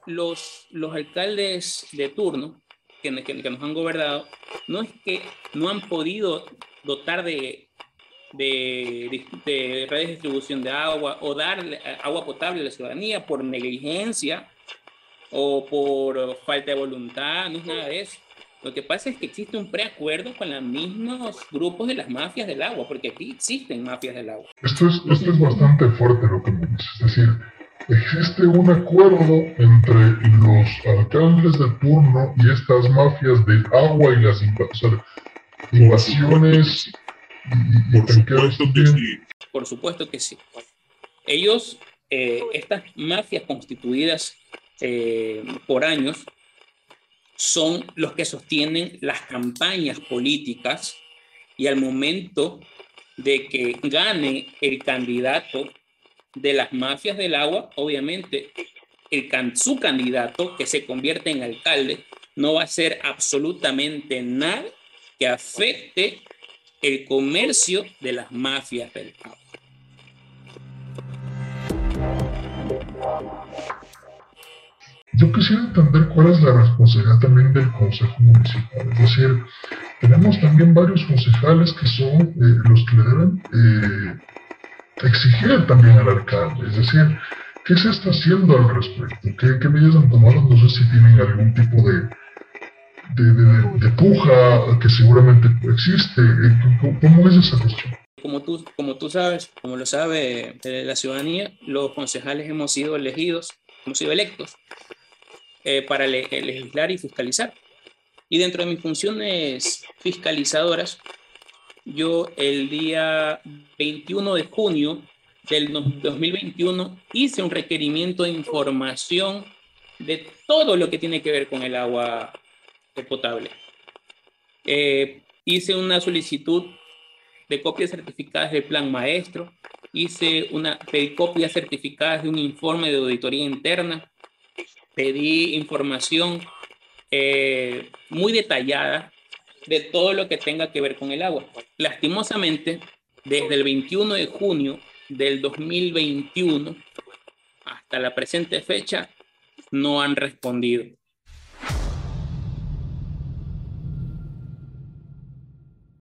los alcaldes de turno que nos han gobernado, no es que no han podido dotar de redes de distribución de agua o darle agua potable a la ciudadanía por negligencia o por falta de voluntad, no es nada de eso. Lo que pasa es que existe un preacuerdo con los mismos grupos de las mafias del agua, porque aquí existen mafias del agua. Esto es bastante fuerte lo que me dices. Es decir, existe un acuerdo entre los alcaldes de turno y estas mafias del agua y las invasiones y Por tanqueos supuesto que también. sí. Por supuesto que sí. Ellos, estas mafias constituidas por años, son los que sostienen las campañas políticas y al momento de que gane el candidato de las mafias del agua, obviamente su candidato que se convierte en alcalde no va a hacer absolutamente nada que afecte el comercio de las mafias del agua. Yo quisiera entender cuál es la responsabilidad también del Consejo Municipal. Es decir, tenemos también varios concejales que son los que le deben exigir también al alcalde. Es decir, ¿qué se está haciendo al respecto? ¿Qué medidas han tomado? No sé si tienen algún tipo de puja que seguramente existe. ¿Cómo es esa cuestión? Como tú sabes, como lo sabe la ciudadanía, los concejales hemos sido elegidos, hemos sido electos para legislar y fiscalizar. Y dentro de mis funciones fiscalizadoras, yo el día 21 de junio del 2021 hice un requerimiento de información de todo lo que tiene que ver con el agua potable. Hice una solicitud de copias certificadas del plan maestro, pedí copias certificadas de un informe de auditoría interna, pedí información muy detallada de todo lo que tenga que ver con el agua. Lastimosamente, desde el 21 de junio del 2021 hasta la presente fecha, no han respondido.